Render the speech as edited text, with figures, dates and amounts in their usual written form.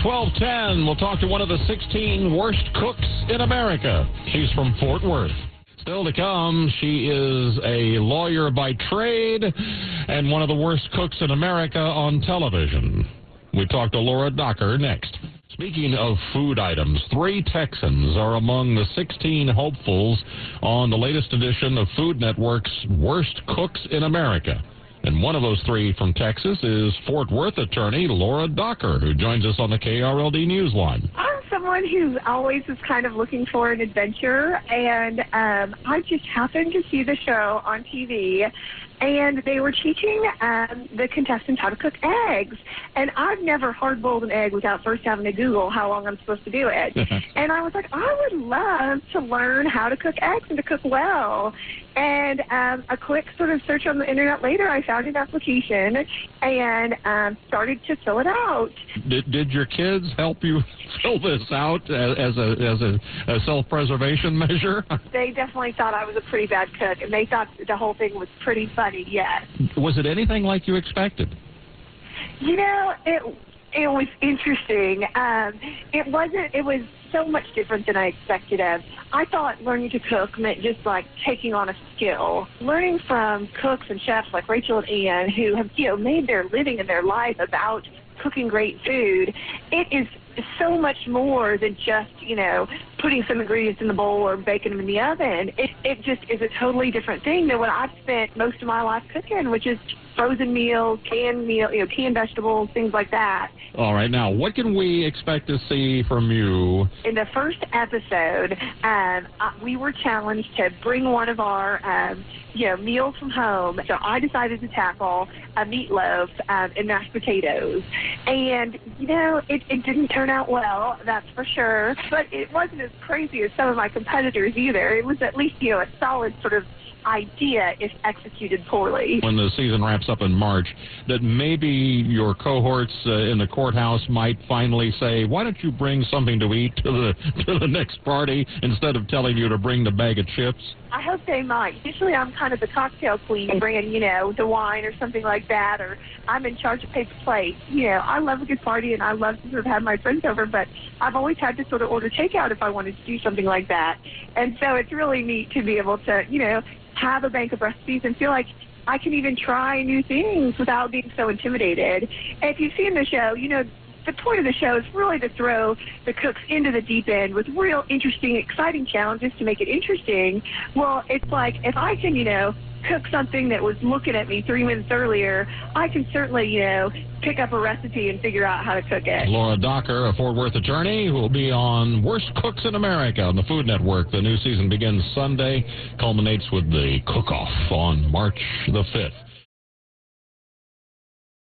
12:10, we'll talk to one of the 16 worst cooks in America. She's from Fort Worth. Still to come, she is a lawyer by trade and one of the worst cooks in America on television. We talk to Laura Docker next. Speaking of food items, 3 Texans are among the 16 hopefuls on the latest edition of Food Network's Worst Cooks in America. And one of those 3 from Texas is Fort Worth attorney Laura Docker, who joins us on the KRLD Newsline. I'm someone who always is kind of looking for an adventure, and I just happened to see the show on TV, and they were teaching the contestants how to cook eggs. And I've never hard-boiled an egg without first having to Google how long I'm supposed to do it. And I was like, I would love to learn how to cook eggs and to cook well. And a quick sort of search on the internet later, I found an application and started to fill it out. Did your kids help you fill this out as a self-preservation measure? They definitely thought I was a pretty bad cook, and they thought the whole thing was pretty funny, yes. Was it anything like you expected? You know, it was interesting. It was so much different than I expected of. I thought learning to cook meant just like taking on a skill. Learning from cooks and chefs like Rachel and Ian, who have, made their living and their life about cooking great food, it is so much more than just, putting some ingredients in the bowl or baking them in the oven. It just is a totally different thing than what I've spent most of my life cooking, which is frozen meals, canned vegetables, things like that. All right. Now, what can we expect to see from you? In the first episode, we were challenged to bring one of our, meals from home. So I decided to tackle a meatloaf and mashed potatoes. And, it didn't turn out well, that's for sure. But it wasn't as crazy as some of my competitors either. It was at least, a solid sort of idea if executed poorly. When the season wraps up in March, that maybe your cohorts in the courthouse might finally say, why don't you bring something to eat to the next party instead of telling you to bring the bag of chips? I hope they might. Usually I'm kind of the cocktail queen, bringing, the wine or something like that, or I'm in charge of paper plates. I love a good party and I love to sort of have my friends over, but I've always had to sort of order takeout if I wanted to do something like that. And so it's really neat to be able to, have a bank of recipes and feel like I can even try new things without being so intimidated. And if you've seen the show, the point of the show is really to throw the cooks into the deep end with real interesting, exciting challenges to make it interesting. Well, it's like if I can, cook something that was looking at me 3 minutes earlier, I can certainly, pick up a recipe and figure out how to cook it. Laura Docker, a Fort Worth attorney, who will be on Worst Cooks in America on the Food Network. The new season begins Sunday, culminates with the cook-off on March the 5th.